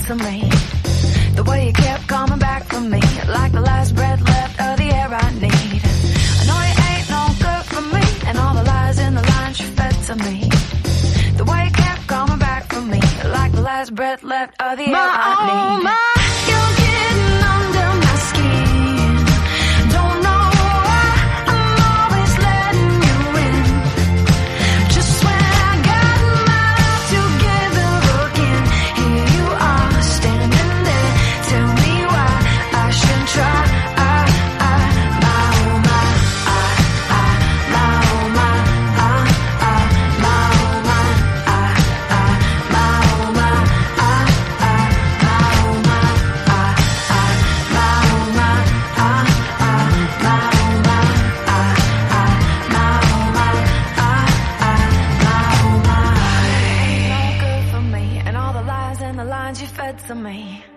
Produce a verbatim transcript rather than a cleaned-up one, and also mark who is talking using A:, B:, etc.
A: to me. The way you kept coming back for me, like the last breath left of the air I need. I know you ain't no good for me, and all the lies in the lines you fed to me. The way you kept coming back for me, like the last breath left of the air
B: my,
A: I need.
B: Oh my, you're getting under my skin. Don't know why I'm always letting you in. Just when I got my life together again, here you are standing there. Tell me why I should try. I, I, my, oh my, I, I, my, oh my, I, I, my, oh my, I, I, my, oh my, I, I, my, oh my, I, I, my, oh my, I, I, my, oh my, I, I, my, oh my, I, I, my, oh my. No good for me, and all the lies and the lines you fed to me.